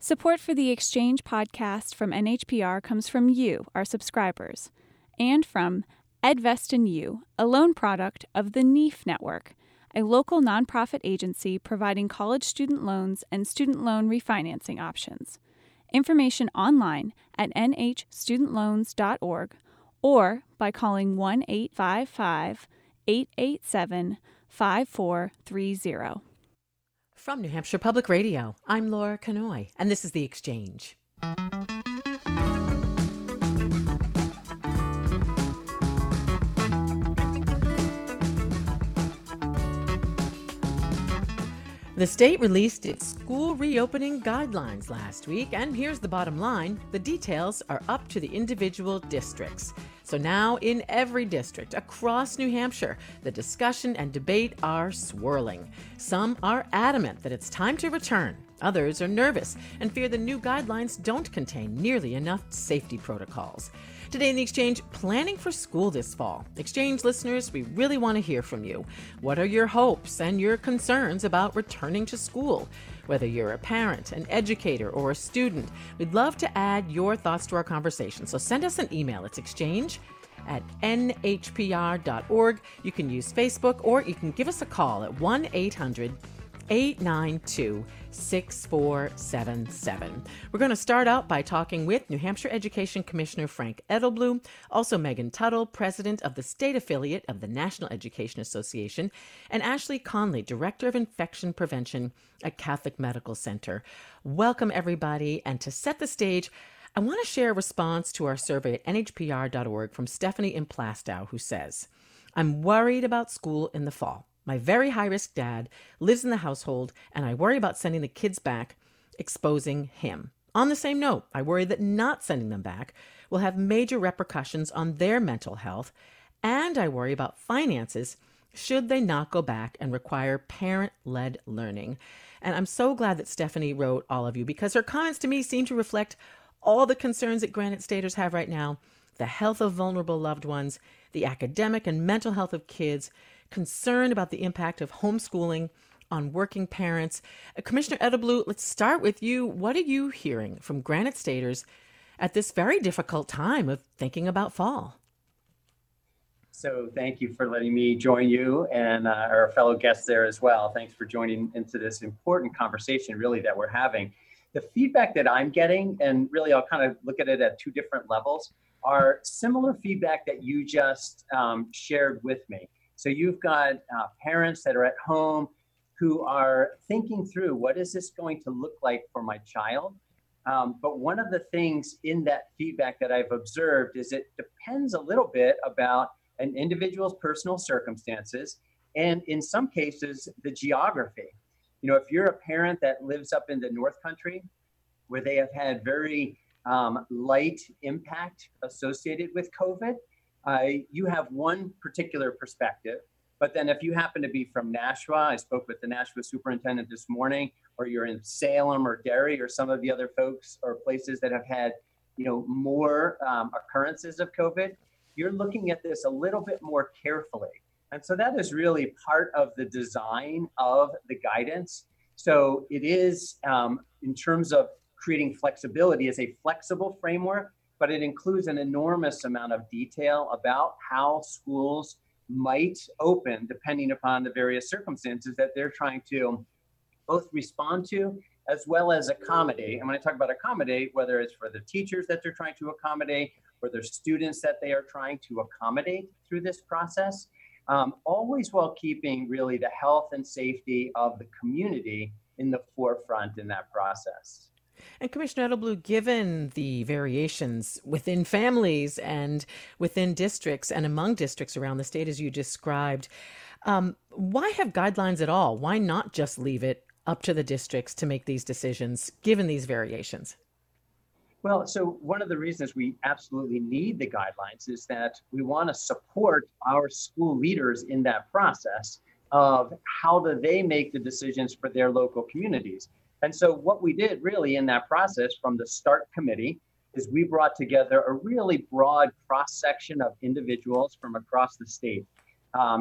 Support for the Exchange podcast from NHPR comes from you, our subscribers, and from EdVest and You, a loan product of the NEAF Network, a local nonprofit agency providing college student loans and student loan refinancing options. Information online at nhstudentloans.org or by calling 1-855-887-5430. From New Hampshire Public Radio, I'm Laura Canoy, and this is The Exchange. The state released its school reopening guidelines last week, and here's the bottom line. The details are up to the individual districts. So now in every district across New Hampshire, the discussion and debate are swirling. Some are adamant that it's time to return. Others are nervous and fear the new guidelines don't contain nearly enough safety protocols. Today in The Exchange, planning for school this fall. Exchange listeners, we really want to hear from you. What are your hopes and your concerns about returning to school? Whether you're a parent, an educator, or a student, we'd love to add your thoughts to our conversation. So send us an email. It's exchange@nhpr.org. You can use Facebook, or you can give us a call at 1-800-892-6477. We're going to start out by talking with New Hampshire Education Commissioner Frank Edelblut, also Megan Tuttle, president of the state affiliate of the National Education Association, and Ashley Conley, director of infection prevention at Catholic Medical Center. Welcome, everybody. And to set the stage, I want to share a response to our survey at nhpr.org from Stephanie in Plastow, who says, "I'm worried about school in the fall. My very high-risk dad lives in the household, and I worry about sending the kids back, exposing him. On the same note, I worry that not sending them back will have major repercussions on their mental health, and I worry about finances should they not go back and require parent-led learning." And I'm so glad that Stephanie wrote all of you, because her comments to me seem to reflect all the concerns that Granite Staters have right now: the health of vulnerable loved ones, the academic and mental health of kids, concern about the impact of homeschooling on working parents. Commissioner Edelblut, let's start with you. What are you hearing from Granite Staters at this very difficult time of thinking about fall? So thank you for letting me join you and our fellow guests there as well. Thanks for joining into this important conversation really that we're having. The feedback that I'm getting, and really I'll kind of look at it at two different levels, are similar feedback that you just shared with me. So you've got parents that are at home who are thinking through, what is this going to look like for my child? But one of the things in that feedback that I've observed is it depends a little bit about an individual's personal circumstances, and in some cases, the geography. You know, if you're a parent that lives up in the North Country, where they have had very light impact associated with COVID, you have one particular perspective. But then if you happen to be from Nashua, I spoke with the Nashua superintendent this morning, or you're in Salem or Derry or some of the other folks or places that have had, more occurrences of COVID, you're looking at this a little bit more carefully. And so that is really part of the design of the guidance. So it is, in terms of creating flexibility, is a flexible framework, but it includes an enormous amount of detail about how schools might open depending upon the various circumstances that they're trying to both respond to as well as accommodate. And when I talk about accommodate, whether it's for the teachers that they're trying to accommodate or their students that they are trying to accommodate through this process, always while keeping really the health and safety of the community in the forefront in that process. And Commissioner Edelblut, given the variations within families and within districts and among districts around the state, as you described, why have guidelines at all? Why not just leave it up to the districts to make these decisions, given these variations? Well, so one of the reasons we absolutely need the guidelines is that we want to support our school leaders in that process of how do they make the decisions for their local communities. And so what we did really in that process from the START committee is we brought together a really broad cross-section of individuals from across the state,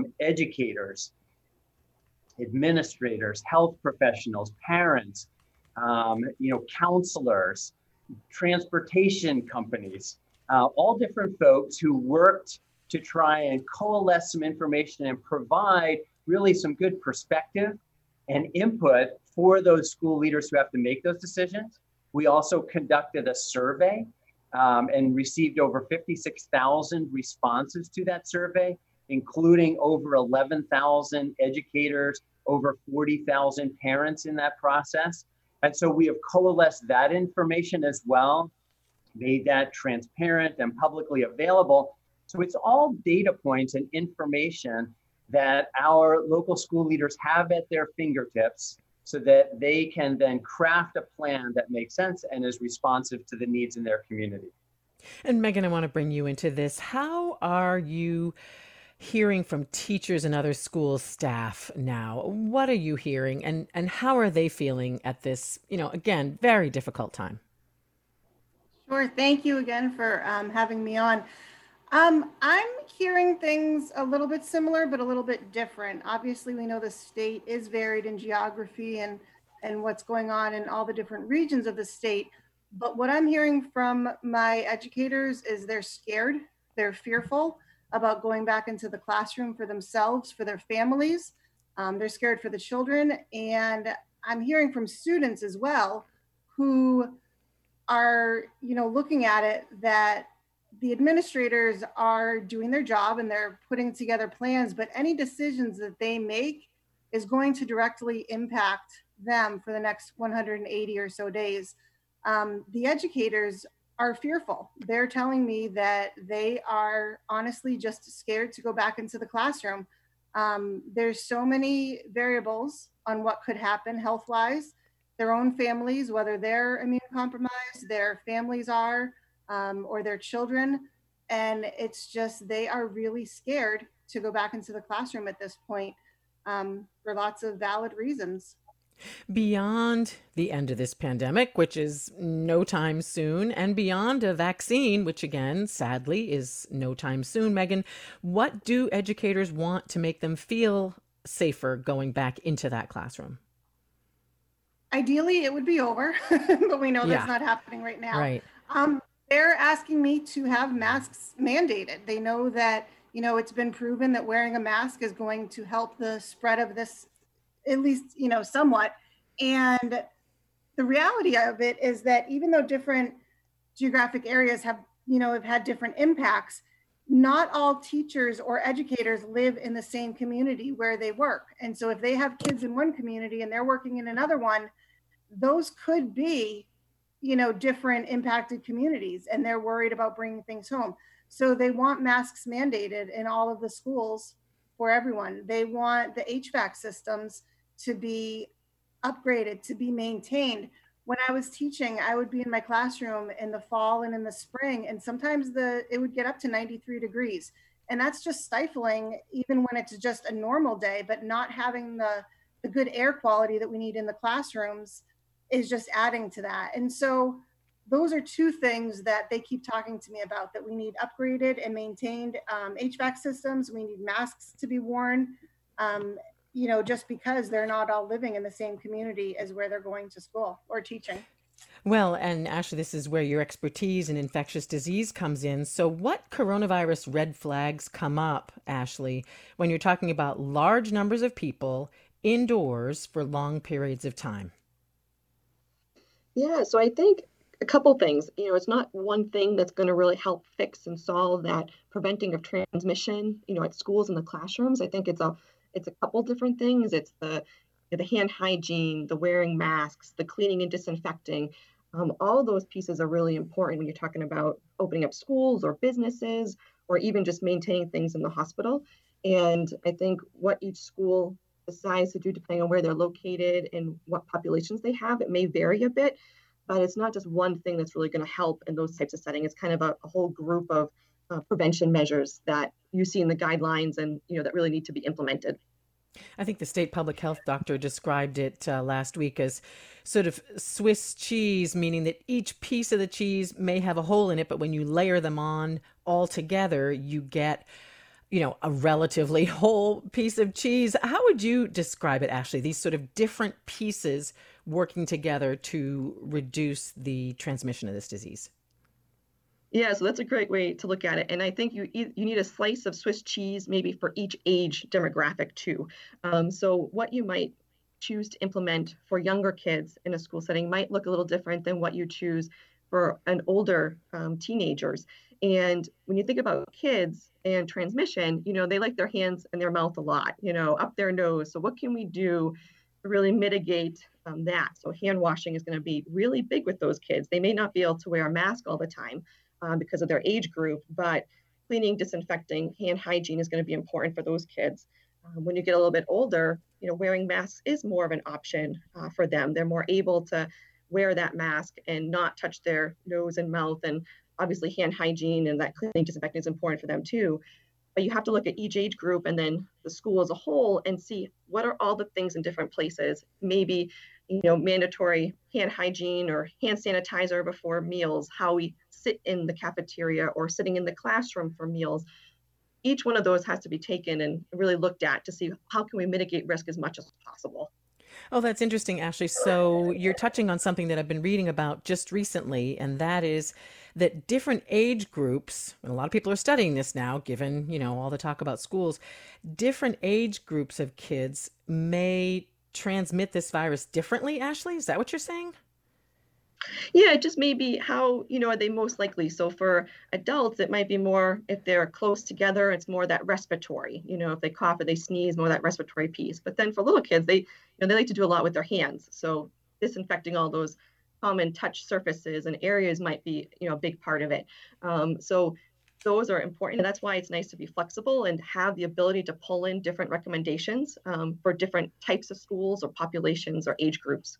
educators, administrators, health professionals, parents, counselors, transportation companies, all different folks who worked to try and coalesce some information and provide really some good perspective and input for those school leaders who have to make those decisions. We also conducted a survey and received over 56,000 responses to that survey, including over 11,000 educators, over 40,000 parents in that process. And so we have coalesced that information as well, made that transparent and publicly available. So it's all data points and information that our local school leaders have at their fingertips so that they can then craft a plan that makes sense and is responsive to the needs in their community. And Megan, I want to bring you into this. How are you hearing from teachers and other school staff now? What are you hearing, and how are they feeling at this, again, very difficult time? Sure. Thank you again for having me on. I'm hearing things a little bit similar, but a little bit different. Obviously, we know the state is varied in geography and what's going on in all the different regions of the state. But what I'm hearing from my educators is they're scared, they're fearful about going back into the classroom for themselves, for their families. They're scared for the children. And I'm hearing from students as well who are, looking at it that the administrators are doing their job and they're putting together plans, but any decisions that they make is going to directly impact them for the next 180 or so days. The educators are fearful. They're telling me that they are honestly just scared to go back into the classroom. There's so many variables on what could happen health-wise, their own families, whether they're immunocompromised, their families are, or their children. And it's just, they are really scared to go back into the classroom at this point for lots of valid reasons. Beyond the end of this pandemic, which is no time soon, and beyond a vaccine, which again, sadly, is no time soon, Megan, what do educators want to make them feel safer going back into that classroom? Ideally, it would be over, but we know that's not happening right now. Right. They're asking me to have masks mandated. They know that, it's been proven that wearing a mask is going to help the spread of this, at least, somewhat. And the reality of it is that even though different geographic areas have had different impacts, not all teachers or educators live in the same community where they work. And so if they have kids in one community and they're working in another one, those could be, different impacted communities, and they're worried about bringing things home. So they want masks mandated in all of the schools for everyone. They want the HVAC systems to be upgraded, to be maintained. When I was teaching, I would be in my classroom in the fall and in the spring, and sometimes it would get up to 93 degrees. And that's just stifling, even when it's just a normal day, but not having the good air quality that we need in the classrooms is just adding to that. And so those are two things that they keep talking to me about, that we need upgraded and maintained HVAC systems. We need masks to be worn, just because they're not all living in the same community as where they're going to school or teaching. Well, and Ashley, this is where your expertise in infectious disease comes in. So what coronavirus red flags come up, Ashley, when you're talking about large numbers of people indoors for long periods of time? Yeah, so I think a couple things. It's not one thing that's going to really help fix and solve that preventing of transmission, at schools and the classrooms. I think it's a couple different things. It's the hand hygiene, the wearing masks, the cleaning and disinfecting. All those pieces are really important when you're talking about opening up schools or businesses, or even just maintaining things in the hospital. And I think what each school decides to do, depending on where they're located and what populations they have, it may vary a bit, but it's not just one thing that's really going to help in those types of settings. It's kind of a whole group of prevention measures that you see in the guidelines and, that really need to be implemented. I think the state public health doctor described it last week as sort of Swiss cheese, meaning that each piece of the cheese may have a hole in it, but when you layer them on all together, you get a relatively whole piece of cheese. How would you describe it, Ashley? These sort of different pieces working together to reduce the transmission of this disease. Yeah, so that's a great way to look at it. And I think you need a slice of Swiss cheese maybe for each age demographic too. So what you might choose to implement for younger kids in a school setting might look a little different than what you choose for an older teenagers. And when you think about kids and transmission, they like their hands and their mouth a lot, up their nose. So what can we do to really mitigate that? So hand washing is going to be really big with those kids. They may not be able to wear a mask all the time because of their age group, but cleaning, disinfecting, hand hygiene is going to be important for those kids. When you get a little bit older, wearing masks is more of an option for them. They're more able to wear that mask and not touch their nose and mouth. And obviously hand hygiene and that cleaning, disinfecting is important for them too. But you have to look at each age group and then the school as a whole and see what are all the things in different places. Maybe, mandatory hand hygiene or hand sanitizer before meals, how we sit in the cafeteria or sitting in the classroom for meals. Each one of those has to be taken and really looked at to see how can we mitigate risk as much as possible. Oh, that's interesting, Ashley. So you're touching on something that I've been reading about just recently, and that is that different age groups, and a lot of people are studying this now, given, all the talk about schools, different age groups of kids may transmit this virus differently, Ashley? Is that what you're saying? Yeah, it just may be how, are they most likely? So for adults, it might be more if they're close together, it's more that respiratory, if they cough or they sneeze, more that respiratory piece. But then for little kids, they like to do a lot with their hands. So disinfecting all those common touch surfaces and areas might be, a big part of it. So those are important. And that's why it's nice to be flexible and have the ability to pull in different recommendations for different types of schools or populations or age groups.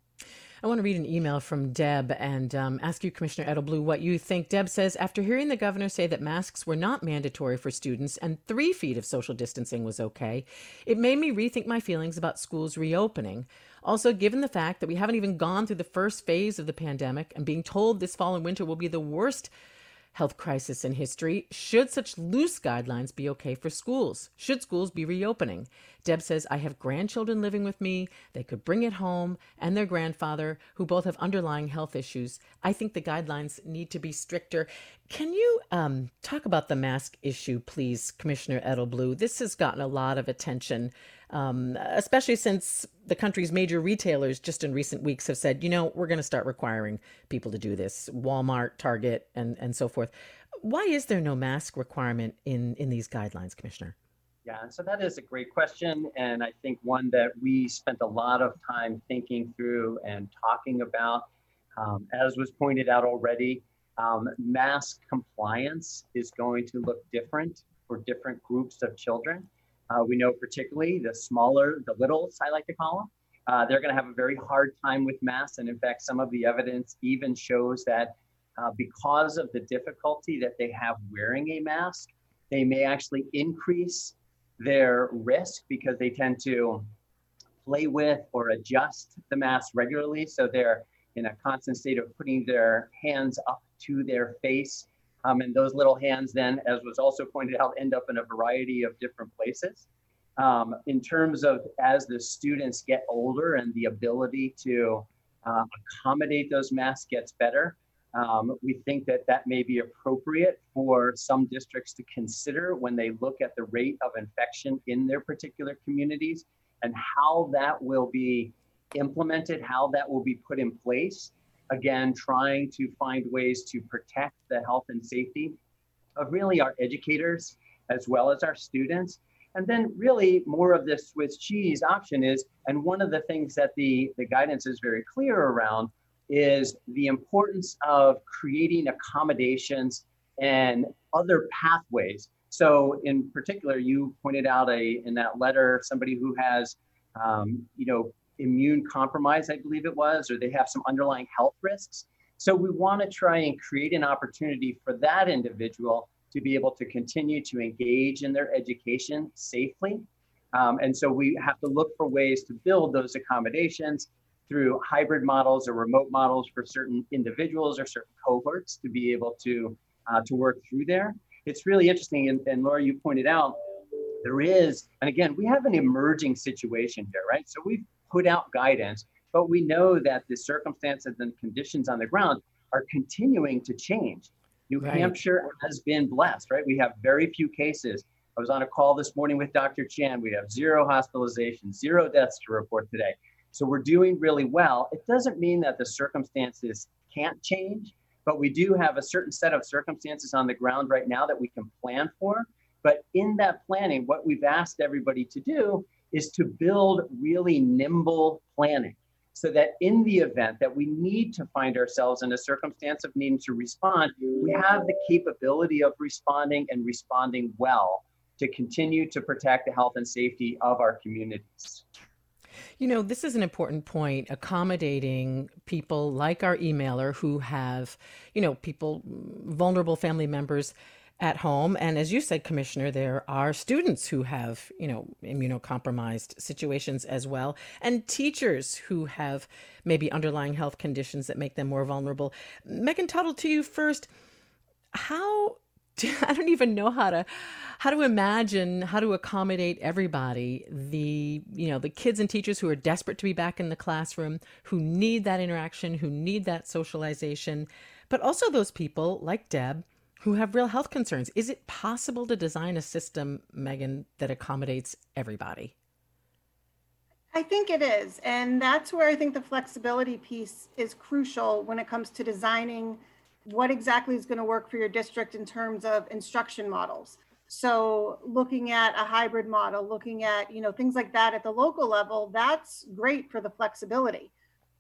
I want to read an email from Deb and ask you, Commissioner Edelblut, what you think. Deb says, after hearing the governor say that masks were not mandatory for students and 3 feet of social distancing was okay, it made me rethink my feelings about schools reopening. Also, given the fact that we haven't even gone through the first phase of the pandemic and being told this fall and winter will be the worst health crisis in history, should such loose guidelines be okay for schools? Should schools be reopening? Deb says, I have grandchildren living with me. They could bring it home, and their grandfather, who both have underlying health issues. I think the guidelines need to be stricter. Can you talk about the mask issue, please, Commissioner Edelblut? This has gotten a lot of attention, especially since the country's major retailers just in recent weeks have said, we're going to start requiring people to do this, Walmart, Target, and so forth. Why is there no mask requirement in these guidelines, Commissioner? Yeah, so that is a great question. And I think one that we spent a lot of time thinking through and talking about. As was pointed out already, mask compliance is going to look different for different groups of children. We know particularly the littles, I like to call them, they're going to have a very hard time with masks. And in fact, some of the evidence even shows that because of the difficulty that they have wearing a mask, they may actually increase their risk because they tend to play with or adjust the mask regularly. So they're in a constant state of putting their hands up to their face. And those little hands then, as was also pointed out, end up in a variety of different places. In terms of as the students get older and the ability to accommodate those masks gets better, we think that may be appropriate for some districts to consider when they look at the rate of infection in their particular communities and how that will be implemented, how that will be put in place. Again, trying to find ways to protect the health and safety of really our educators as well as our students. And then really more of this Swiss cheese option is, and one of the things that the guidance is very clear around is the importance of creating accommodations and other pathways. So in particular, you pointed out in that letter, somebody who has, immune compromise, I believe it was, or they have some underlying health risks. So we want to try and create an opportunity for that individual to be able to continue to engage in their education safely. And so we have to look for ways to build those accommodations through hybrid models or remote models for certain individuals or certain cohorts to be able to work through there. it's really interesting. And Laura, you pointed out, there is, and again, we have an emerging situation here, right? So we've put out guidance, but we know that the circumstances and conditions on the ground are continuing to change. New Hampshire has been blessed, right? We have very few cases. I was on a call this morning with Dr. Chan. We have 0 hospitalizations, 0 deaths to report today. So we're doing really well. It doesn't mean that the circumstances can't change, but we do have a certain set of circumstances on the ground right now that we can plan for. But in that planning, what we've asked everybody to do is to build really nimble planning so that in the event that we need to find ourselves in a circumstance of needing to respond, we have the capability of responding and responding well to continue to protect the health and safety of our communities. You know, this is an important point, accommodating people like our emailer who have, you know, people, vulnerable family members at home. And as you said, Commissioner, there are students who have, you know, immunocompromised situations as well, and teachers who have maybe underlying health conditions that make them more vulnerable. Megan Tuttle, to you first. I don't even know how to imagine how to accommodate everybody, the kids and teachers who are desperate to be back in the classroom, who need that interaction, who need that socialization, but also those people like Deb who have real health concerns. Is it possible to design a system, Megan, that accommodates everybody? I think it is. And that's where I think the flexibility piece is crucial when it comes to designing what exactly is going to work for your district in terms of instruction models. So looking at a hybrid model, looking at, things like that at the local level, that's great for the flexibility.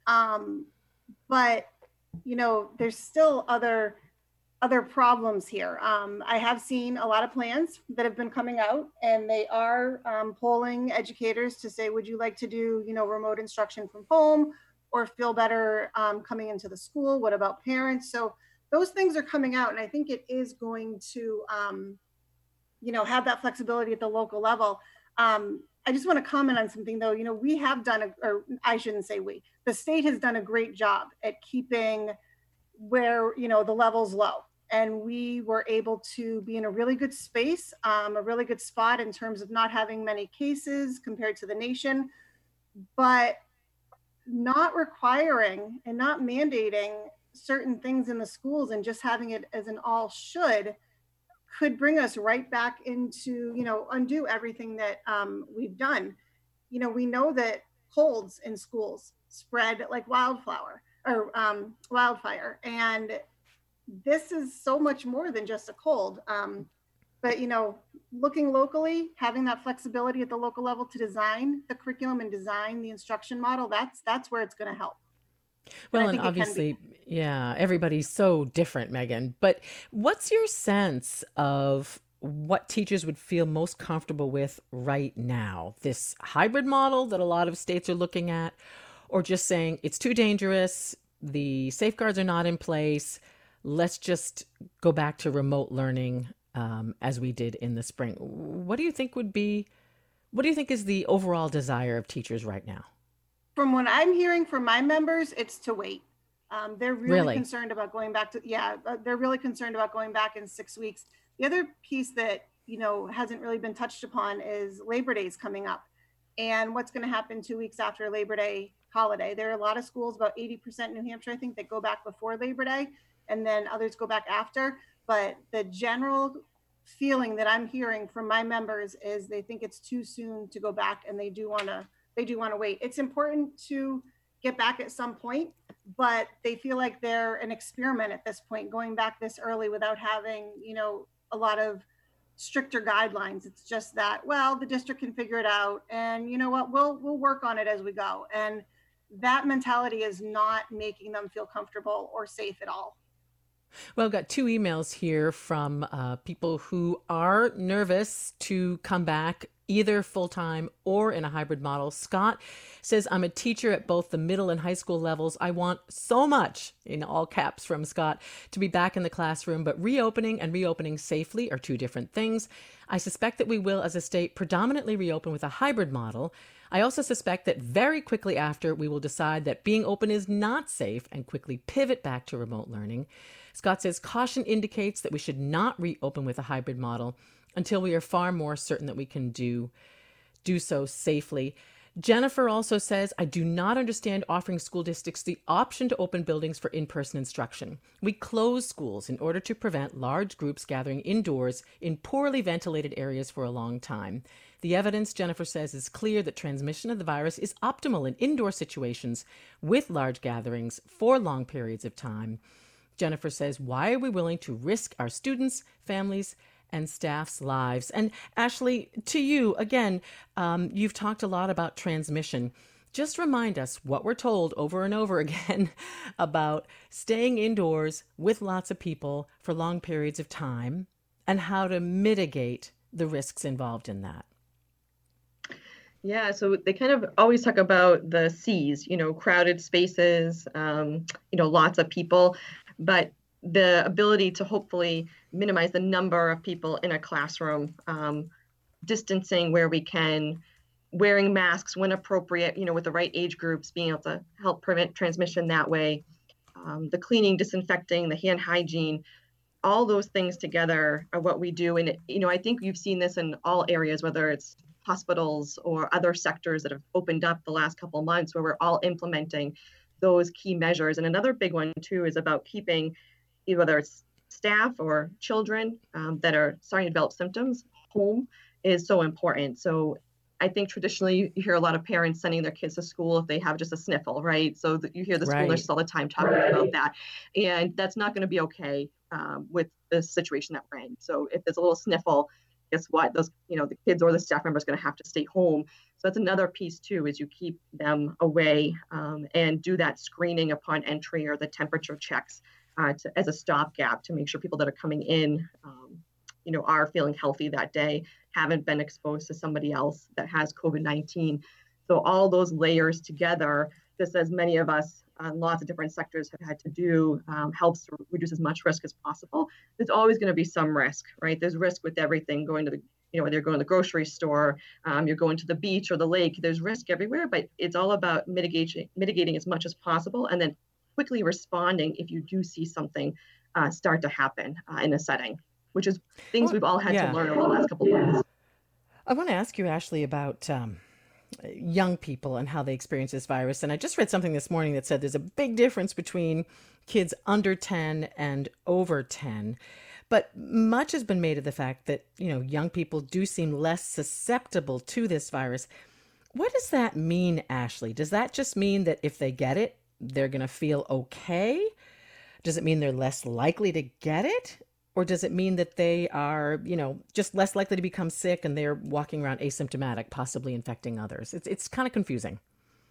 But, there's still other problems here. I have seen a lot of plans that have been coming out, and they are polling educators to say, would you like to do, remote instruction from home or feel better coming into the school? What about parents? So those things are coming out, and I think it is going to, have that flexibility at the local level. I just want to comment on something though. We have done, or I shouldn't say we, the state has done a great job at keeping where, the level's low. And we were able to be in a really good space, a really good spot in terms of not having many cases compared to the nation, but not requiring and not mandating certain things in the schools and just having it as an all should could bring us right back into, undo everything that we've done. We know that colds in schools spread like wildfire. And this is so much more than just a cold. But, looking locally, having that flexibility at the local level to design the curriculum and design the instruction model, that's where it's going to help. Well, and obviously, everybody's so different, Megan. But what's your sense of what teachers would feel most comfortable with right now? This hybrid model that a lot of states are looking at, or just saying it's too dangerous, the safeguards are not in place, let's just go back to remote learning as we did in the spring. What do you think is the overall desire of teachers right now? From what I'm hearing from my members, it's to wait. They're really concerned about going back they're really concerned about going back in 6 weeks. The other piece that, hasn't really been touched upon is Labor Day is coming up, and what's going to happen 2 weeks after Labor Day holiday. There are a lot of schools, about 80% New Hampshire, I think, that go back before Labor Day, and then others go back after. But the general feeling that I'm hearing from my members is they think it's too soon to go back, and they do want to wait. It's important to get back at some point, but they feel like they're an experiment at this point, going back this early without having, a lot of stricter guidelines. It's just that, well, the district can figure it out, and you know what, we'll work on it as we go. And that mentality is not making them feel comfortable or safe at all. Well, I've got 2 emails here from people who are nervous to come back either full-time or in a hybrid model. Scott says, I'm a teacher at both the middle and high school levels. I want so much, in all caps from Scott, to be back in the classroom, but reopening and reopening safely are two different things. I suspect that we will, as a state, predominantly reopen with a hybrid model. I also suspect that very quickly after, we will decide that being open is not safe and quickly pivot back to remote learning. Scott says, caution indicates that we should not reopen with a hybrid model until we are far more certain that we can do so safely. Jennifer also says, I do not understand offering school districts the option to open buildings for in-person instruction. We close schools in order to prevent large groups gathering indoors in poorly ventilated areas for a long time. The evidence, Jennifer says, is clear that transmission of the virus is optimal in indoor situations with large gatherings for long periods of time. Jennifer says, why are we willing to risk our students, families, and staff's lives? And Ashley, to you, again, you've talked a lot about transmission. Just remind us what we're told over and over again about staying indoors with lots of people for long periods of time and how to mitigate the risks involved in that. Yeah, so they kind of always talk about the C's, crowded spaces, lots of people, but the ability to hopefully minimize the number of people in a classroom, distancing where we can, wearing masks when appropriate, with the right age groups, being able to help prevent transmission that way, the cleaning, disinfecting, the hand hygiene, all those things together are what we do. And, I think you've seen this in all areas, whether it's hospitals or other sectors that have opened up the last couple of months, where we're all implementing those key measures. And another big one too is about keeping, whether it's staff or children that are starting to develop symptoms, home is so important. So I think traditionally you hear a lot of parents sending their kids to school if they have just a sniffle, right? So you hear the school nurses all the time talking about that. And that's not going to be okay with the situation that we're in. So if there's a little sniffle, guess what? Those, the kids or the staff member is going to have to stay home. So that's another piece too, is you keep them away and do that screening upon entry or the temperature checks as a stopgap to make sure people that are coming in, are feeling healthy that day, haven't been exposed to somebody else that has COVID-19. So all those layers together, just as many of us lots of different sectors have had to do, helps to reduce as much risk as possible. There's always going to be some risk, right? There's risk with everything, going to the, whether you're going to the grocery store, you're going to the beach or the lake, there's risk everywhere, but it's all about mitigating as much as possible and then quickly responding if you do see something start to happen in a setting, which is things we've all had to learn over the last couple of months. I want to ask you, Ashley, about young people and how they experience this virus. And I just read something this morning that said there's a big difference between kids under 10 and over 10. But much has been made of the fact that, young people do seem less susceptible to this virus. What does that mean, Ashley? Does that just mean that if they get it, they're going to feel okay? Does it mean they're less likely to get it? Or does it mean that they are, just less likely to become sick and they're walking around asymptomatic, possibly infecting others? It's kind of confusing.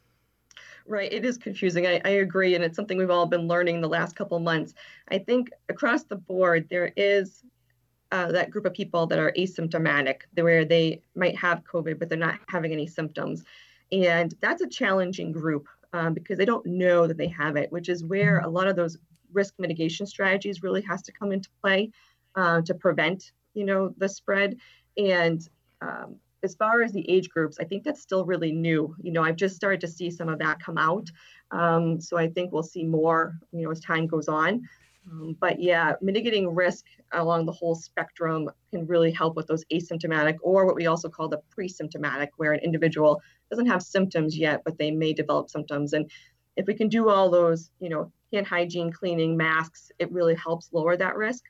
Right. It is confusing. I agree. And it's something we've all been learning the last couple of months. I think across the board, there is that group of people that are asymptomatic, where they might have COVID, but they're not having any symptoms. And that's a challenging group because they don't know that they have it, which is where a lot of those risk mitigation strategies really has to come into play to prevent, the spread. And as far as the age groups, I think that's still really new. I've just started to see some of that come out. So I think we'll see more, as time goes on. But yeah, mitigating risk along the whole spectrum can really help with those asymptomatic, or what we also call the pre-symptomatic, where an individual doesn't have symptoms yet, but they may develop symptoms. And if we can do all those, hand hygiene, cleaning, masks, it really helps lower that risk.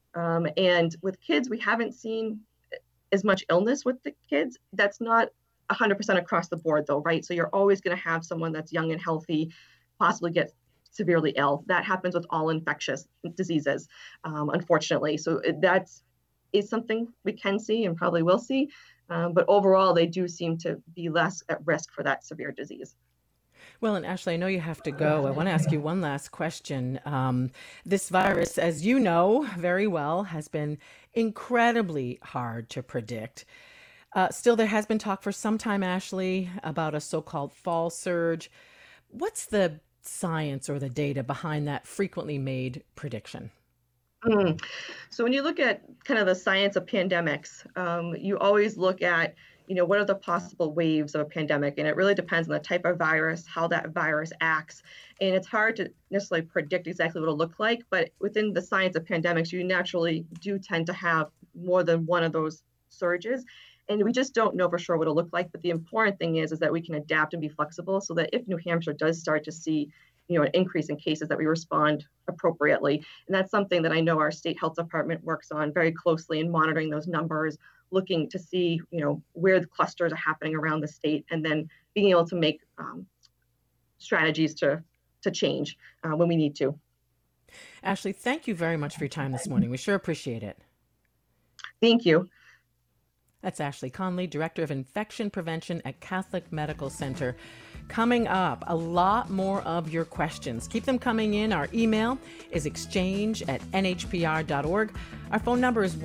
And with kids, we haven't seen as much illness with the kids. That's not 100% across the board though, right? So you're always going to have someone that's young and healthy, possibly get severely ill. That happens with all infectious diseases, unfortunately. So that is something we can see and probably will see. But overall, they do seem to be less at risk for that severe disease. Well, and Ashley, I know you have to go. I want to ask you one last question. This virus, as you know very well, has been incredibly hard to predict. Still, there has been talk for some time, Ashley, about a so-called fall surge. What's the science or the data behind that frequently made prediction? Mm. So when you look at kind of the science of pandemics, you always look at, what are the possible waves of a pandemic? And it really depends on the type of virus, how that virus acts. And it's hard to necessarily predict exactly what it'll look like, but within the science of pandemics, you naturally do tend to have more than one of those surges. And we just don't know for sure what it'll look like. But the important thing is that we can adapt and be flexible so that if New Hampshire does start to see an increase in cases, that we respond appropriately. And that's something that I know our state health department works on very closely in monitoring those numbers, looking to see, where the clusters are happening around the state, and then being able to make strategies to change when we need to. Ashley, thank you very much for your time this morning. We sure appreciate it. Thank you. That's Ashley Conley, Director of Infection Prevention at Catholic Medical Center. Coming up, a lot more of your questions. Keep them coming in. Our email is exchange@nhpr.org. Our phone number is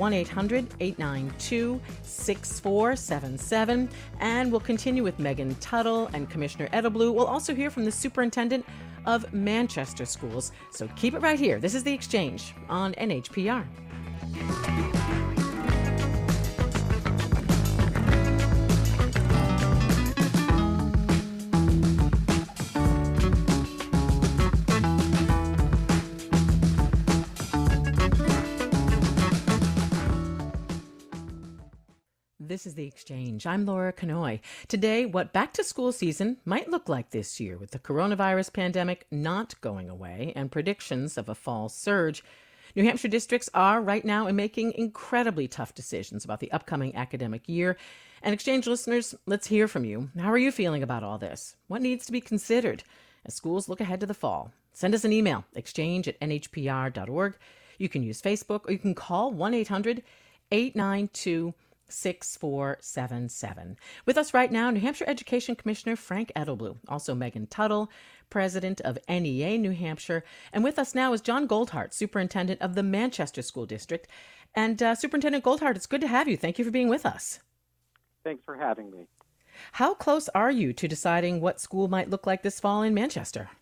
1-800-892-6477. And we'll continue with Megan Tuttle and Commissioner Edelblu. We'll also hear from the superintendent of Manchester Schools. So keep it right here. This is The Exchange on NHPR. This is The Exchange. I'm Laura Kanoy. Today, what back to school season might look like this year with the coronavirus pandemic not going away and predictions of a fall surge. New Hampshire districts are right now making incredibly tough decisions about the upcoming academic year. And Exchange listeners, let's hear from you. How are you feeling about all this? What needs to be considered as schools look ahead to the fall? Send us an email, exchange@nhpr.org. You can use Facebook or you can call 1-800-892-6477. With us right now, New Hampshire Education Commissioner Frank Edelblu, also Megan Tuttle, President of NEA New Hampshire, and with us now is John Goldhart, Superintendent of the Manchester School District. And Superintendent Goldhart, it's good to have you. Thank you for being with us. Thanks for having me. How close are you to deciding what school might look like this fall in Manchester?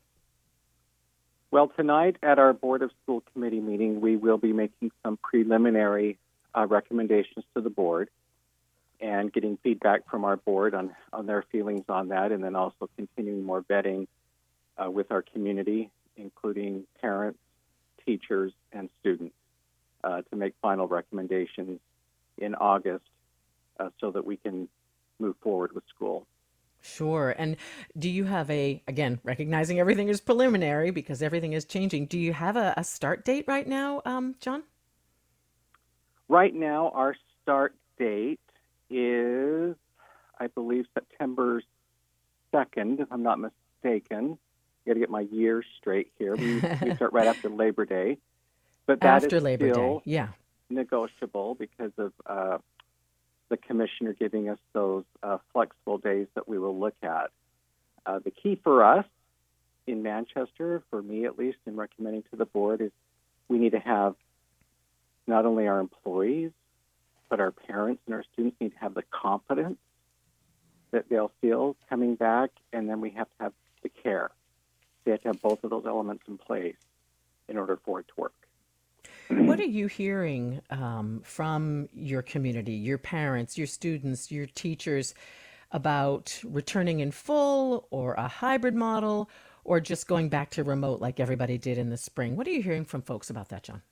Well, tonight at our Board of School Committee meeting, we will be making some preliminary recommendations to the board and getting feedback from our board on their feelings on that, and then also continuing more vetting with our community, including parents, teachers, and students, to make final recommendations in August so that we can move forward with school. Sure. And do you have again, recognizing everything is preliminary because everything is changing, do you have a start date right now, John? Right now, our start date is, I believe, September 2nd, if I'm not mistaken. Got to get my years straight here. We start right after Labor Day. But that after is Labor still Day, yeah. negotiable because of the commissioner giving us those flexible days that we will look at. The key for us in Manchester, for me at least, in recommending to the board, is we need to have not only our employees, but our parents and our students need to have the confidence that they'll feel coming back, and then we have to have the care. They have to have both of those elements in place in order for it to work. What are you hearing from your community, your parents, your students, your teachers about returning in full or a hybrid model or just going back to remote like everybody did in the spring? What are you hearing from folks about that, John?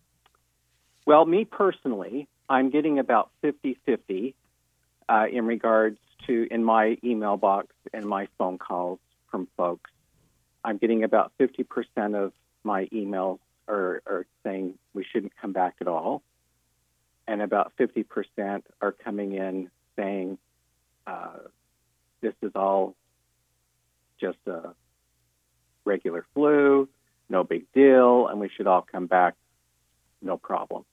Well, me personally, I'm getting about 50-50 in regards to, in my email box and my phone calls from folks. I'm getting about 50% of my emails are saying we shouldn't come back at all. And about 50% are coming in saying this is all just a regular flu, no big deal, and we should all come back, no problem.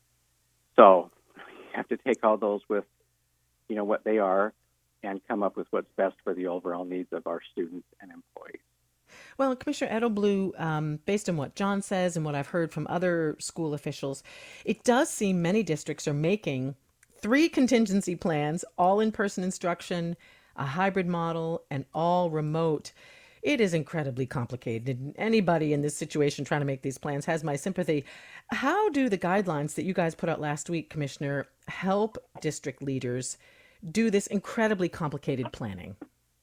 So you have to take all those with, what they are and come up with what's best for the overall needs of our students and employees. Well, Commissioner Edelblu, based on what John says and what I've heard from other school officials, it does seem many districts are making 3 contingency plans, all in-person instruction, a hybrid model, and all remote. It is incredibly complicated. And anybody in this situation trying to make these plans has my sympathy. How do the guidelines that you guys put out last week, Commissioner, help district leaders do this incredibly complicated planning?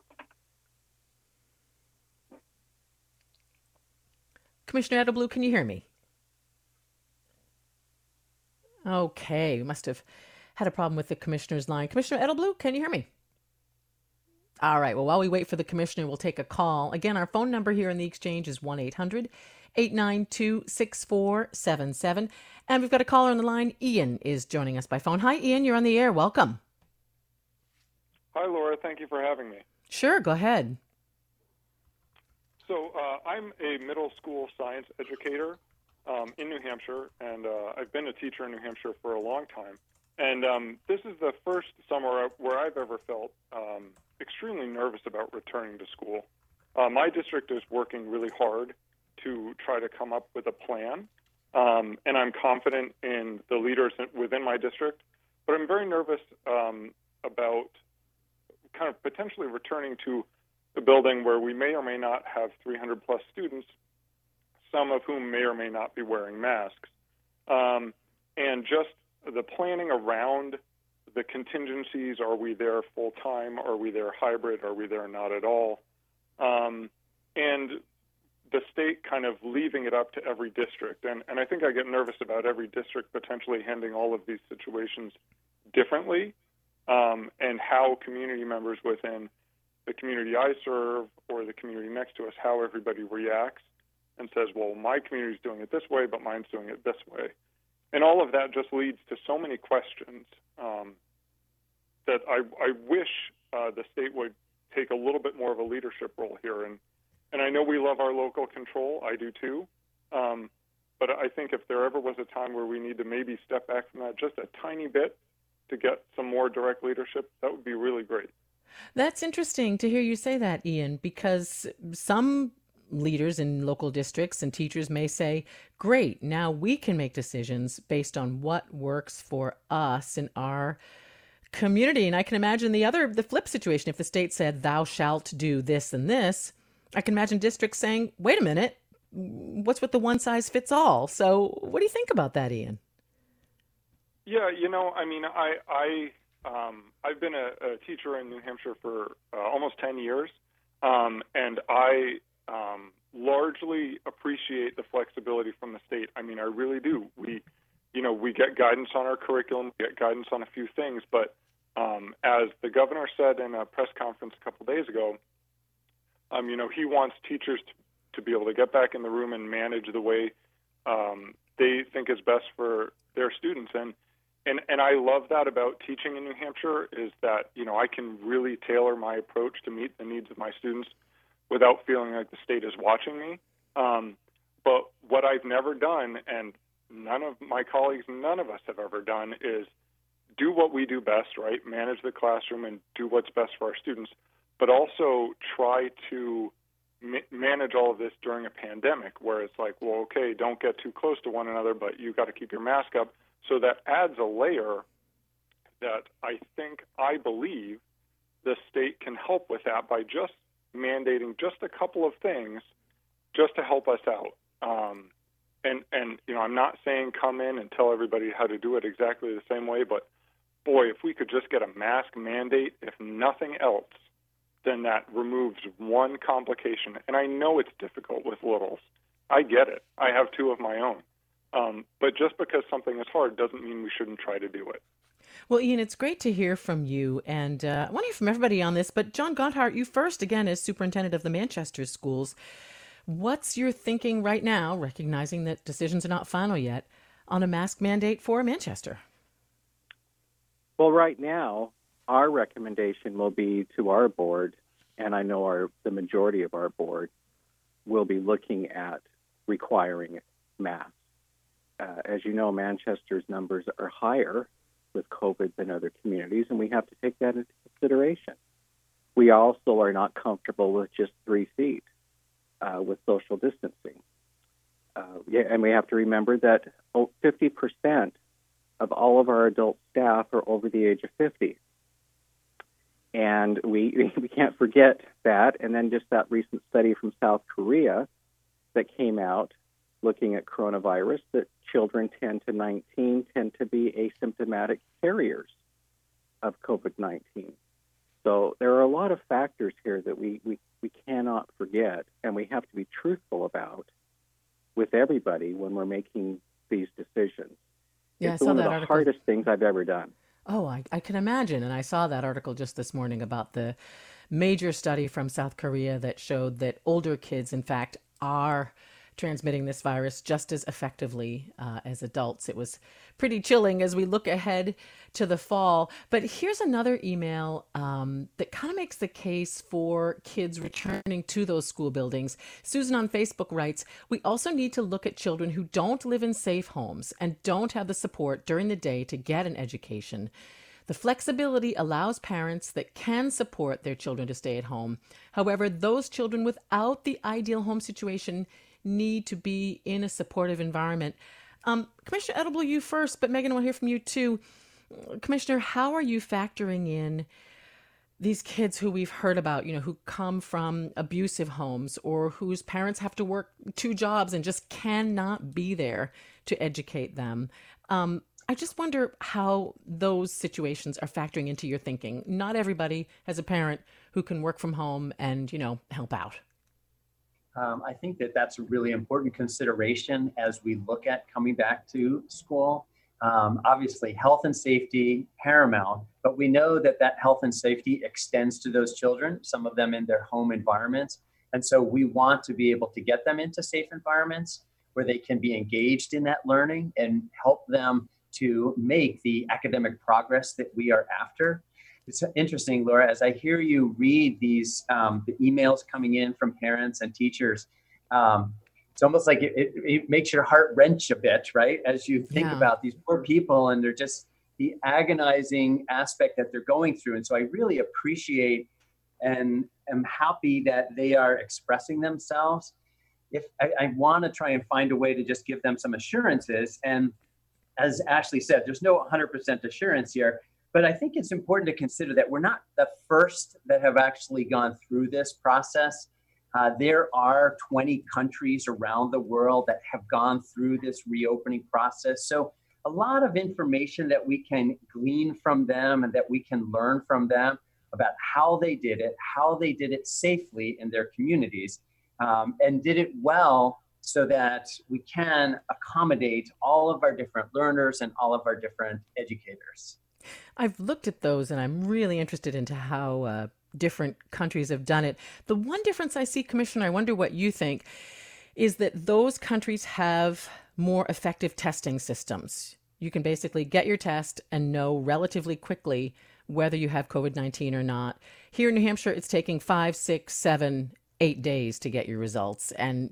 Commissioner Edelblue, can you hear me? Okay, we must have had a problem with the commissioner's line. Commissioner Edelblue, can you hear me? All right, well, while we wait for the commissioner, we'll take a call. Again, our phone number here in the exchange is 1-800-892-6477. And we've got a caller on the line. Ian is joining us by phone. Hi, Ian, you're on the air. Welcome. Hi, Laura. Thank you for having me. Sure, go ahead. So I'm a middle school science educator in New Hampshire, and I've been a teacher in New Hampshire for a long time. And this is the first summer where I've ever felt extremely nervous about returning to school. My district is working really hard to try to come up with a plan, and I'm confident in the leaders within my district, but I'm very nervous about kind of potentially returning to the building where we may or may not have 300 plus students, some of whom may or may not be wearing masks. And just the planning around the contingencies, are we there full time? Are we there hybrid? Are we there not at all? And the state kind of leaving it up to every district. And I think I get nervous about every district potentially handling all of these situations differently, and how community members within the community I serve or the community next to us, how everybody reacts and says, well, my community's doing it this way, but mine's doing it this way. And all of that just leads to so many questions that I wish the state would take a little bit more of a leadership role here. And I know we love our local control. I do too. But I think if there ever was a time where we need to maybe step back from that just a tiny bit to get some more direct leadership, that would be really great. That's interesting to hear you say that, Ian, because some leaders in local districts and teachers may say, great, now we can make decisions based on what works for us in our community. And I can imagine the flip situation. If the state said, thou shalt do this and this, I can imagine districts saying, wait a minute, what's with the one size fits all? So what do you think about that, Ian? Yeah, I mean, I've been a teacher in New Hampshire for almost 10 years, and I largely appreciate the flexibility from the state. I mean, I really do. We get guidance on our curriculum, we get guidance on a few things, but as the governor said in a press conference a couple days ago, he wants teachers to be able to get back in the room and manage the way they think is best for their students. And I love that about teaching in New Hampshire is that, I can really tailor my approach to meet the needs of my students without feeling like the state is watching me. But what I've never done, and none of my colleagues, none of us have ever done, is do what we do best, right? Manage the classroom and do what's best for our students, but also try to manage all of this during a pandemic where it's like, well, okay, don't get too close to one another, but you got to keep your mask up. So that adds a layer that I believe the state can help with that by just mandating just a couple of things just to help us out. And I'm not saying come in and tell everybody how to do it exactly the same way, but boy, if we could just get a mask mandate, if nothing else, then that removes one complication. And I know it's difficult with littles. I get it. I have 2 of my own. But just because something is hard doesn't mean we shouldn't try to do it. Well, Ian, it's great to hear from you. And I want to hear from everybody on this. But John Gotthard, you first, again, as superintendent of the Manchester schools. What's your thinking right now, recognizing that decisions are not final yet, on a mask mandate for Manchester? Well, right now, our recommendation will be to our board, and I know the majority of our board will be looking at requiring masks. As you know, Manchester's numbers are higher with COVID than other communities, and we have to take that into consideration. We also are not comfortable with just 3 feet with social distancing. And we have to remember that 50% of all of our adult staff are over the age of 50. And we can't forget that. And then just that recent study from South Korea that came out looking at coronavirus, that children 10 to 19 tend to be asymptomatic carriers of COVID-19. So there are a lot of factors here that we cannot forget, and we have to be truthful about with everybody when we're making these decisions. Yeah, it's I saw one that of the article. hardest things I've ever done. Oh, I can imagine. And I saw that article just this morning about the major study from South Korea that showed that older kids, in fact, are transmitting this virus just as effectively as adults. It was pretty chilling as we look ahead to the fall. But here's another email that kind of makes the case for kids returning to those school buildings. Susan on Facebook writes, we also need to look at children who don't live in safe homes and don't have the support during the day to get an education. The flexibility allows parents that can support their children to stay at home. However, those children without the ideal home situation need to be in a supportive environment. Commissioner Edelblu, you first, but Megan, I want to hear from you too. Commissioner, how are you factoring in these kids who we've heard about, who come from abusive homes or whose parents have to work 2 jobs and just cannot be there to educate them? I just wonder how those situations are factoring into your thinking. Not everybody has a parent who can work from home and, help out. I think that that's a really important consideration as we look at coming back to school. Obviously, health and safety paramount, but we know that health and safety extends to those children, some of them in their home environments. And so we want to be able to get them into safe environments where they can be engaged in that learning and help them to make the academic progress that we are after. It's interesting, Laura, as I hear you read these the emails coming in from parents and teachers, it's almost like it makes your heart wrench a bit, right? As you think about these poor people and they're just the agonizing aspect that they're going through. And so I really appreciate and am happy that they are expressing themselves. If I want to try and find a way to just give them some assurances. And as Ashley said, there's no 100% assurance here. But I think it's important to consider that we're not the first that have actually gone through this process. There are 20 countries around the world that have gone through this reopening process. So a lot of information that we can glean from them and that we can learn from them about how they did it safely in their communities, and did it well so that we can accommodate all of our different learners and all of our different educators. I've looked at those and I'm really interested into how different countries have done it. The one difference I see, Commissioner, I wonder what you think, is that those countries have more effective testing systems. You can basically get your test and know relatively quickly whether you have COVID-19 or not. Here in New Hampshire, it's taking 5, 6, 7, 8 days to get your results. And,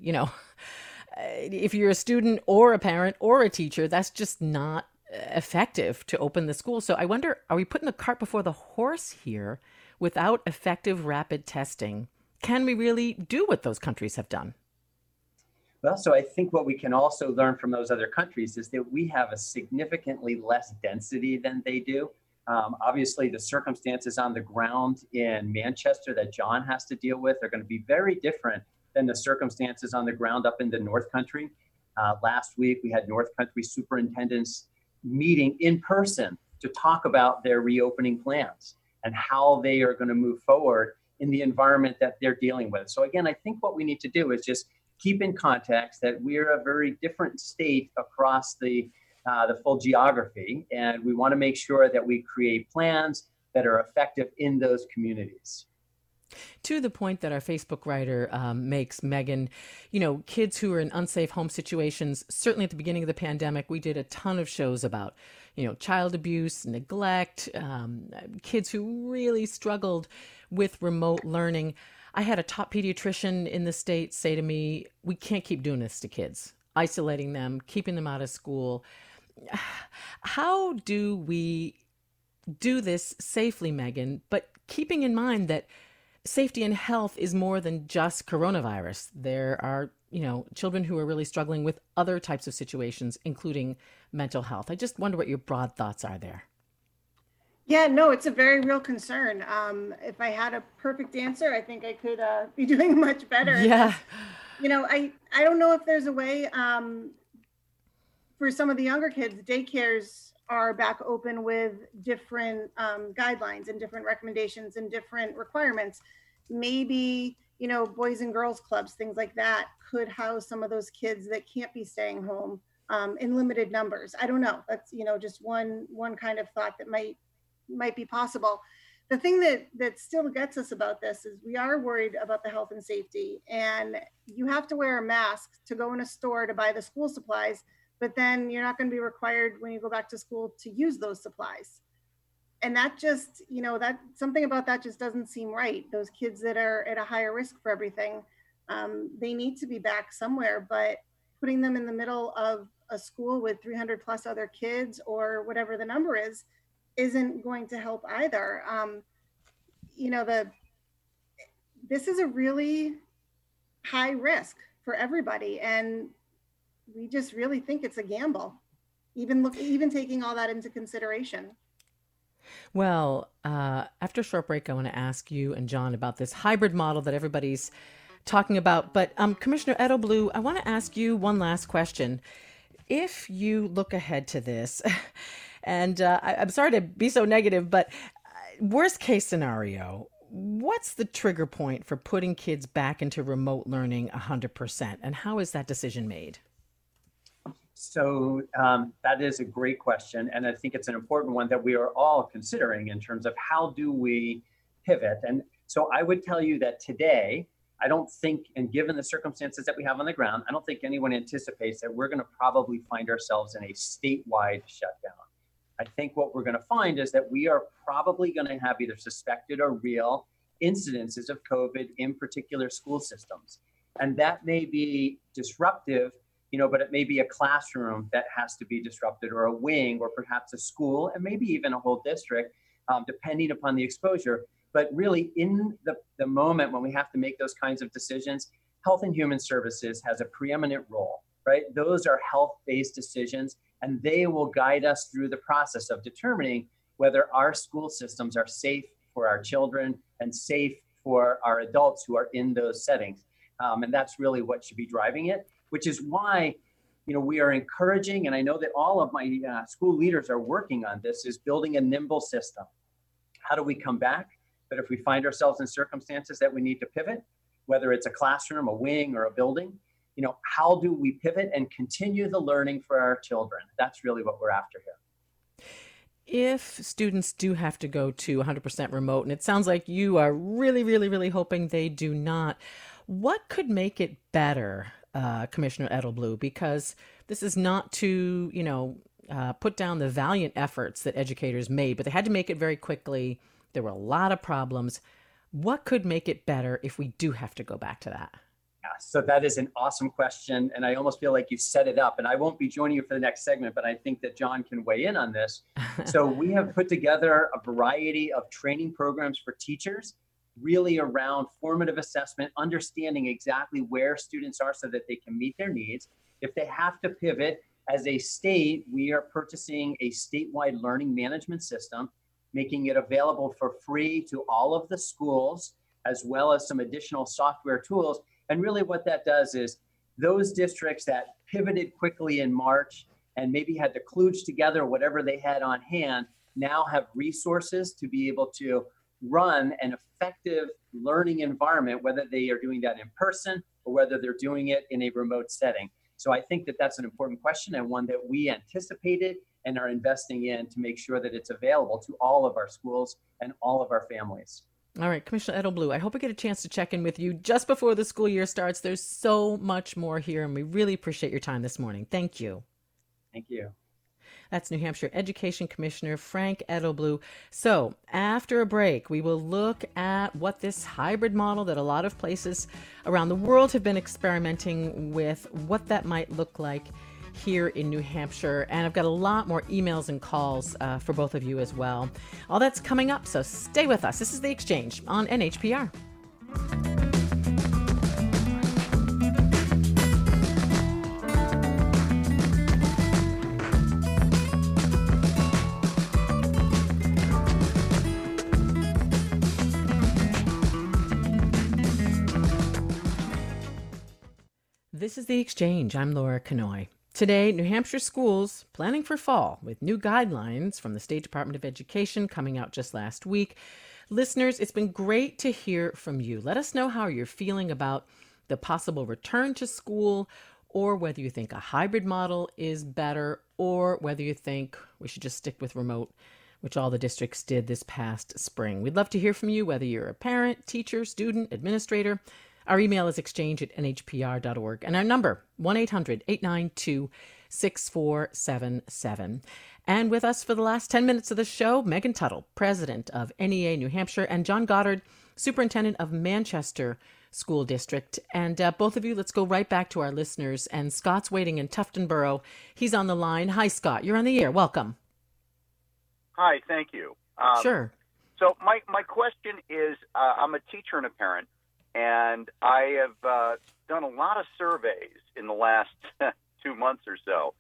if you're a student or a parent or a teacher, that's just not effective to open the school. So I wonder, are we putting the cart before the horse here? Without effective rapid testing, can we really do what those countries have done? Well, so I think what we can also learn from those other countries is that we have a significantly less density than they do. Obviously, the circumstances on the ground in Manchester that John has to deal with are going to be very different than the circumstances on the ground up in the North Country. Last week, we had North Country superintendents meeting in person to talk about their reopening plans and how they are going to move forward in the environment that they're dealing with. So again, I think what we need to do is just keep in context that we're a very different state across the full geography, and we want to make sure that we create plans that are effective in those communities. To the point that our Facebook writer makes, Megan, kids who are in unsafe home situations, certainly at the beginning of the pandemic, we did a ton of shows about, child abuse, neglect, kids who really struggled with remote learning. I had a top pediatrician in the state say to me, we can't keep doing this to kids, isolating them, keeping them out of school. How do we do this safely, Megan, but keeping in mind that safety and health is more than just coronavirus? There are children who are really struggling with other types of situations, including mental health. I just wonder what your broad thoughts are there. Yeah, no, it's a very real concern. If I had a perfect answer, I think I could be doing much better. Yeah. I don't know if there's a way for some of the younger kids. Daycares are back open with different guidelines and different recommendations and different requirements. Maybe, boys and girls clubs, things like that, could house some of those kids that can't be staying home in limited numbers. I don't know. That's, just one kind of thought that might be possible. The thing that still gets us about this is we are worried about the health and safety, and you have to wear a mask to go in a store to buy the school supplies, but then you're not going to be required when you go back to school to use those supplies. And that just, that something about that just doesn't seem right. Those kids that are at a higher risk for everything, they need to be back somewhere, but putting them in the middle of a school with 300 plus other kids or whatever the number is, isn't going to help either. This is a really high risk for everybody, and we just really think it's a gamble, even taking all that into consideration. Well, after a short break, I want to ask you and John about this hybrid model that everybody's talking about. But Commissioner Edelblu, I want to ask you one last question. If you look ahead to this, and I'm sorry to be so negative, but worst case scenario, what's the trigger point for putting kids back into remote learning 100%? And how is that decision made? So that is a great question. And I think it's an important one that we are all considering in terms of how do we pivot. And so I would tell you that today, I don't think, and given the circumstances that we have on the ground, I don't think anyone anticipates that we're going to probably find ourselves in a statewide shutdown. I think what we're going to find is that we are probably going to have either suspected or real incidences of COVID in particular school systems. And that may be disruptive, but it may be a classroom that has to be disrupted, or a wing, or perhaps a school, and maybe even a whole district, depending upon the exposure. But really, in the moment when we have to make those kinds of decisions, Health and Human Services has a preeminent role, right? Those are health-based decisions, and they will guide us through the process of determining whether our school systems are safe for our children and safe for our adults who are in those settings. And that's really what should be driving it, which is why, we are encouraging, and I know that all of my school leaders are working on this, is building a nimble system. How do we come back? But if we find ourselves in circumstances that we need to pivot, whether it's a classroom, a wing, or a building, how do we pivot and continue the learning for our children? That's really what we're after here. If students do have to go to 100% remote, and it sounds like you are really, really, really hoping they do not, what could make it better, Commissioner Edelblu? Because this is not to, put down the valiant efforts that educators made, but they had to make it very quickly. There were a lot of problems. What could make it better if we do have to go back to that? Yeah, so that is an awesome question. And I almost feel like you set it up. And I won't be joining you for the next segment, but I think that John can weigh in on this. So we have put together a variety of training programs for teachers, really around formative assessment, understanding exactly where students are so that they can meet their needs. If they have to pivot, as a state, we are purchasing a statewide learning management system, making it available for free to all of the schools, as well as some additional software tools. And really what that does is those districts that pivoted quickly in March and maybe had to kludge together whatever they had on hand now have resources to be able to run an effective learning environment, whether they are doing that in person or whether they're doing it in a remote setting. So I think that that's an important question, and one that we anticipated and are investing in to make sure that it's available to all of our schools and all of our families. All right, Commissioner Edelblu, I hope I get a chance to check in with you just before the school year starts. There's so much more here, and we really appreciate your time this morning. Thank you. Thank you. That's New Hampshire Education Commissioner Frank Edelblu. So after a break, we will look at what this hybrid model that a lot of places around the world have been experimenting with, what that might look like here in New Hampshire. And I've got a lot more emails and calls for both of you as well. All that's coming up, so stay with us. This is The Exchange on NHPR. This is The Exchange. I'm Laura Kanoy. Today, New Hampshire schools planning for fall with new guidelines from the State Department of Education coming out just last week. Listeners, it's been great to hear from you. Let us know how you're feeling about the possible return to school, or whether you think a hybrid model is better, or whether you think we should just stick with remote, which all the districts did this past spring. We'd love to hear from you, whether you're a parent, teacher, student, administrator. Our email is exchange@nhpr.org, and our number, 1-800-892-6477. And with us for the last 10 minutes of the show, Megan Tuttle, president of NEA New Hampshire, and John Goddard, superintendent of Manchester School District. And both of you, let's go right back to our listeners. And Scott's waiting in Tufton Borough. He's on the line. Hi, Scott. You're on the air. Welcome. Hi, thank you. Sure. So my question is, I'm a teacher and a parent, and I have done a lot of surveys in the last 2 months or so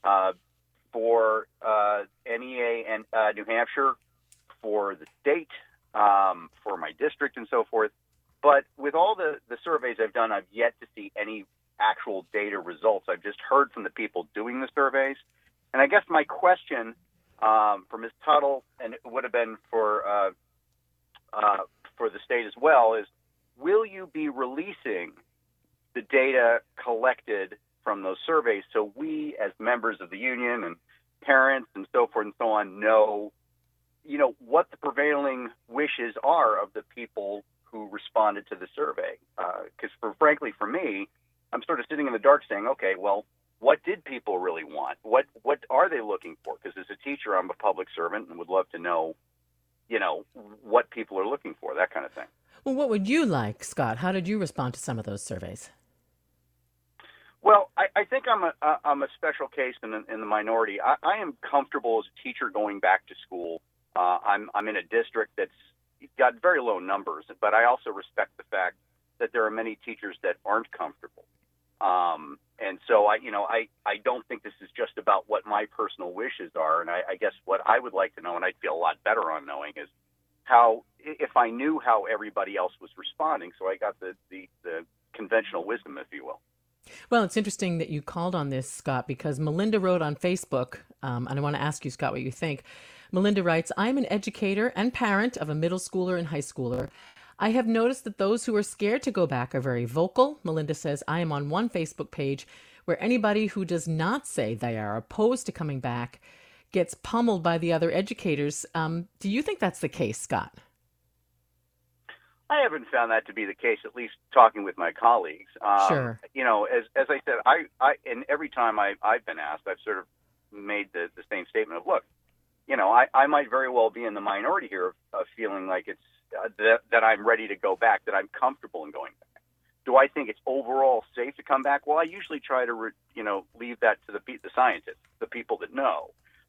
for NEA and New Hampshire, for the state, for my district and so forth. But with all the surveys I've done, I've yet to see any actual data results. I've just heard from the people doing the surveys. And I guess my question for Ms. Tuttle, and it would have been for the state as well, is will you be releasing the data collected from those surveys so we as members of the union and parents and so forth and so on know what the prevailing wishes are of the people who responded to the survey? Because frankly, for me, I'm sort of sitting in the dark saying, okay, well, what did people really want? What are they looking for? Because as a teacher, I'm a public servant and would love to know, what people are looking for, that kind of thing. Well, what would you like, Scott? How did you respond to some of those surveys? Well, I think I'm a special case in the minority. I am comfortable as a teacher going back to school. I'm in a district that's got very low numbers, but I also respect the fact that there are many teachers that aren't comfortable. And so I don't think this is just about what my personal wishes are. And I guess what I would like to know, and I'd feel a lot better on knowing, is if I knew how everybody else was responding. So I got the conventional wisdom, if you will. Well, it's interesting that you called on this, Scott, because Melinda wrote on Facebook, and I want to ask you, Scott, what you think. Melinda writes, I'm an educator and parent of a middle schooler and high schooler. I have noticed that those who are scared to go back are very vocal. Melinda says, I am on one Facebook page where anybody who does not say they are opposed to coming back gets pummeled by the other educators. Do you think that's the case, Scott? I haven't found that to be the case, at least talking with my colleagues. Sure. As I said, I and every time I've been asked, I've sort of made the same statement of, look, I might very well be in the minority here of feeling like it's that I'm ready to go back, that I'm comfortable in going back. Do I think it's overall safe to come back? Well, I usually try to, leave that to the scientists, the people that know.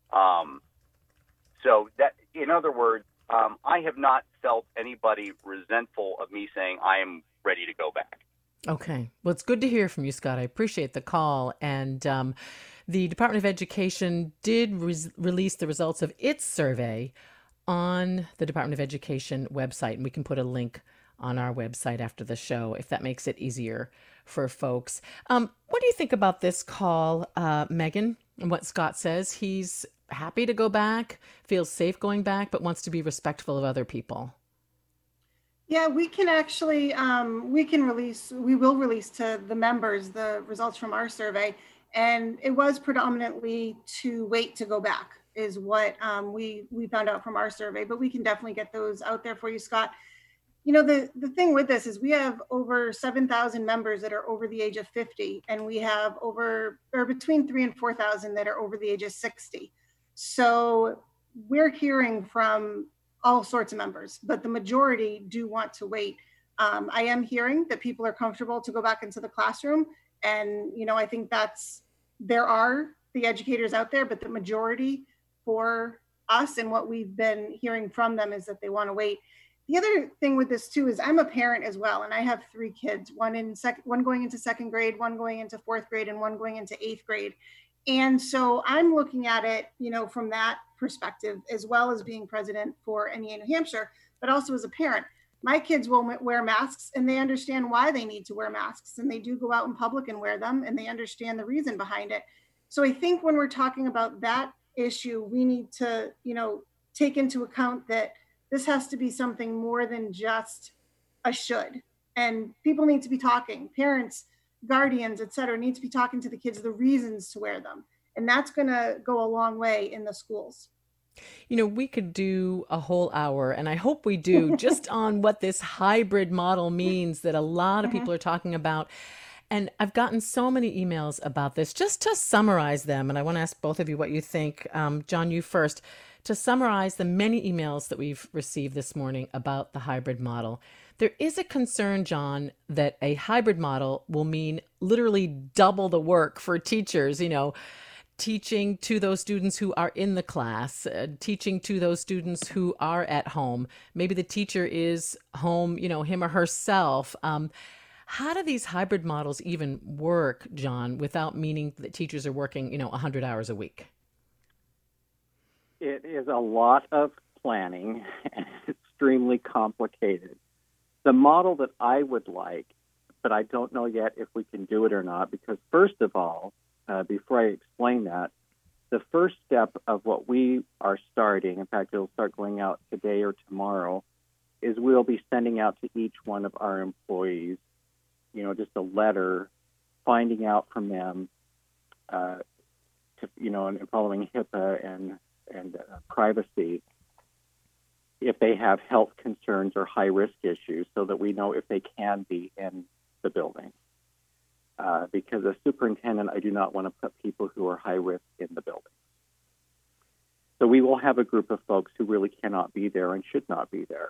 So that, in other words, I have not felt anybody resentful of me saying I am ready to go back. Okay. Well, it's good to hear from you, Scott. I appreciate the call. And the Department of Education did release the results of its survey on the Department of Education website. And we can put a link on our website after the show if that makes it easier for folks. What do you think about this call, Megan, and what Scott says? He's happy to go back, feels safe going back, but wants to be respectful of other people. Yeah, we can actually, we will release to the members the results from our survey. And it was predominantly to wait to go back is what we found out from our survey, but we can definitely get those out there for you, Scott. The thing with this is we have over 7,000 members that are over the age of 50, and we have between 3,000 and 4,000 that are over the age of 60. So we're hearing from all sorts of members, but the majority do want to wait. I am hearing that people are comfortable to go back into the classroom. And, I think there are the educators out there, but the majority for us and what we've been hearing from them is that they want to wait. The other thing with this too is I'm a parent as well, and I have 3 kids, one going into 2nd grade, one going into 4th grade, and one going into 8th grade. And so I'm looking at it, from that perspective, as well as being president for NEA New Hampshire, but also as a parent. My kids will wear masks and they understand why they need to wear masks, and they do go out in public and wear them, and they understand the reason behind it. So I think when we're talking about that issue, we need to, take into account that this has to be something more than just a should. And people need to be talking, parents, guardians, et cetera, need to be talking to the kids the reasons to wear them. And that's going to go a long way in the schools. We could do a whole hour, and I hope we do, just on what this hybrid model means that a lot of people are talking about. And I've gotten so many emails about this. Just to summarize them, and I want to ask both of you what you think. John, you first. To summarize the many emails that we've received this morning about the hybrid model, there is a concern, John, that a hybrid model will mean literally double the work for teachers, teaching to those students who are in the class, teaching to those students who are at home. Maybe the teacher is home, him or herself. How do these hybrid models even work, John, without meaning that teachers are working, 100 hours a week? It is a lot of planning and it's extremely complicated. The model that I would like, but I don't know yet if we can do it or not, because first of all, before I explain that, the first step of what we are starting, in fact, it'll start going out today or tomorrow, is we'll be sending out to each one of our employees, just a letter, finding out from them, and following HIPAA and privacy, if they have health concerns or high-risk issues, so that we know if they can be in the building. Because as superintendent, I do not want to put people who are high risk in the building. So we will have a group of folks who really cannot be there and should not be there.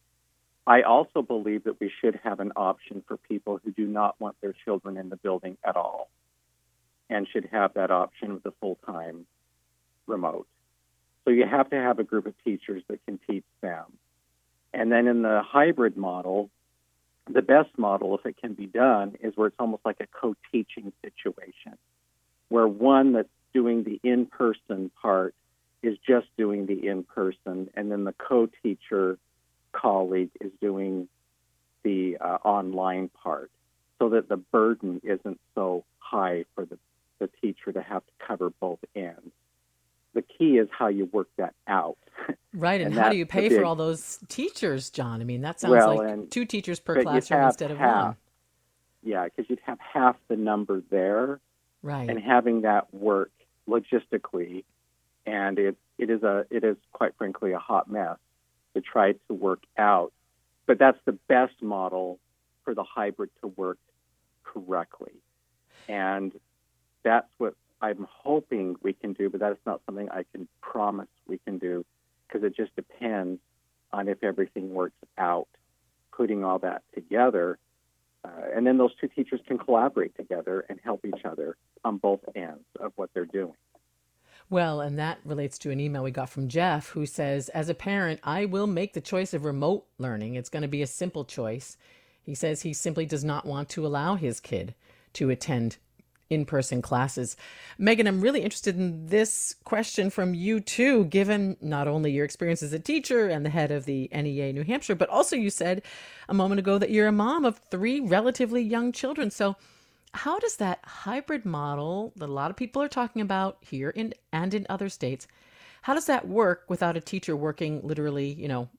I also believe that we should have an option for people who do not want their children in the building at all, and should have that option with a full-time remote. So you have to have a group of teachers that can teach them. And then in the hybrid model, the best model, if it can be done, is where it's almost like a co-teaching situation, where one that's doing the in-person part is just doing the in-person, and then the co-teacher colleague is doing the online part, so that the burden isn't so high for the teacher to have to cover both ends. The key is how you work that out. Right, and how do you pay for all those teachers, John? I mean, that sounds like 2 teachers per classroom instead of half, 1. Yeah, because you'd have half the number there, right? And having that work logistically, and it is quite frankly a hot mess to try to work out. But that's the best model for the hybrid to work correctly, and that's what I'm hoping we can do, but that's not something I can promise we can do, because it just depends on if everything works out, putting all that together. And then those 2 teachers can collaborate together and help each other on both ends of what they're doing. Well, and that relates to an email we got from Jeff, who says, as a parent, I will make the choice of remote learning. It's going to be a simple choice. He says he simply does not want to allow his kid to attend in-person classes. Megan, I'm really interested in this question from you too, given not only your experience as a teacher and the head of the NEA New Hampshire, but also you said a moment ago that you're a mom of 3 relatively young children. So how does that hybrid model that a lot of people are talking about here and in other states, how does that work without a teacher working literally,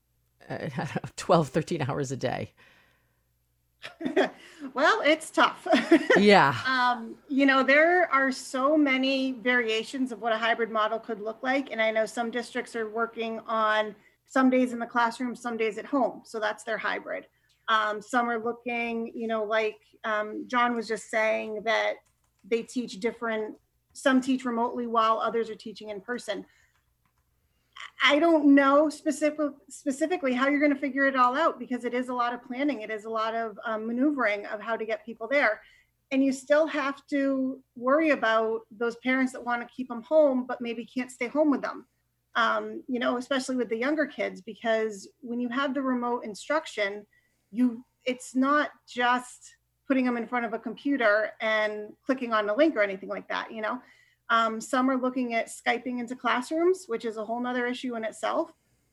12, 13 hours a day? Well, it's tough. Yeah. There are so many variations of what a hybrid model could look like. And I know some districts are working on some days in the classroom, some days at home. So that's their hybrid. Some are looking, like John was just saying, that they teach different, some teach remotely while others are teaching in person. I don't know specifically how you're going to figure it all out, because it is a lot of planning. It is a lot of maneuvering of how to get people there. And you still have to worry about those parents that want to keep them home, but maybe can't stay home with them, especially with the younger kids, because when you have the remote instruction, it's not just putting them in front of a computer and clicking on the link or anything like that, Some are looking at Skyping into classrooms, which is a whole nother issue in itself.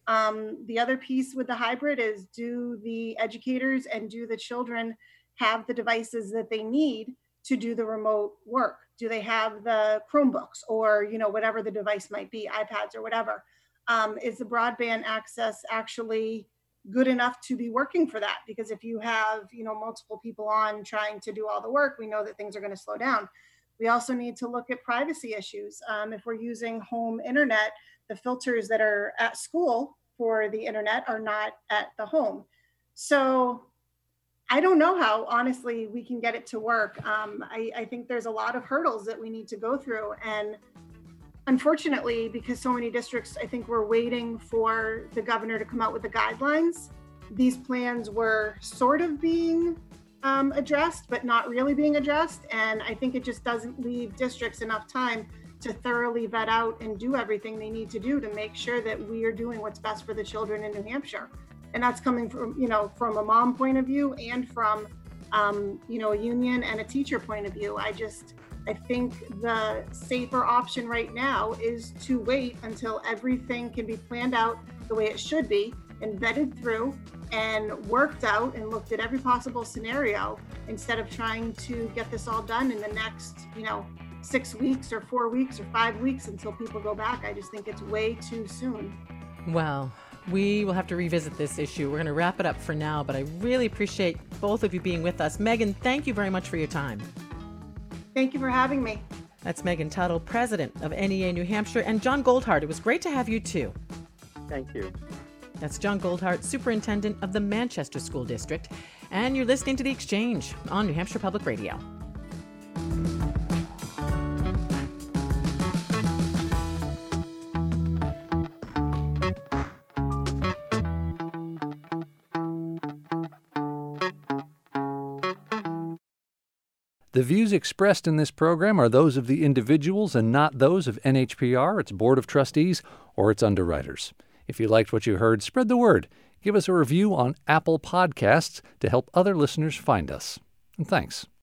The other piece with the hybrid is, do the educators and do the children have the devices that they need to do the remote work? Do they have the Chromebooks or, whatever the device might be, iPads or whatever? Is the broadband access actually good enough to be working for that? Because if you have, multiple people on trying to do all the work, we know that things are going to slow down. We also need to look at privacy issues. If we're using home internet, the filters that are at school for the internet are not at the home. So I don't know how, honestly, we can get it to work. I think there's a lot of hurdles that we need to go through. And unfortunately, because so many districts, I think, were waiting for the governor to come out with the guidelines, these plans were sort of being addressed, but not really being addressed. And I think it just doesn't leave districts enough time to thoroughly vet out and do everything they need to do to make sure that we are doing what's best for the children in New Hampshire. And that's coming from, from a mom point of view and from, a union and a teacher point of view. I think the safer option right now is to wait until everything can be planned out the way it should be and vetted through and worked out and looked at every possible scenario, instead of trying to get this all done in the next, 6 weeks or 4 weeks or 5 weeks until people go back. I just think it's way too soon. Well, we will have to revisit this issue. We're going to wrap it up for now, but I really appreciate both of you being with us. Megan, thank you very much for your time. Thank you for having me. That's Megan Tuttle, president of NEA New Hampshire, and John Goldhart. It was great to have you too. Thank you. That's John Goldhart, superintendent of the Manchester School District, and you're listening to The Exchange on New Hampshire Public Radio. The views expressed in this program are those of the individuals and not those of NHPR, its Board of Trustees, or its underwriters. If you liked what you heard, spread the word. Give us a review on Apple Podcasts to help other listeners find us. And thanks.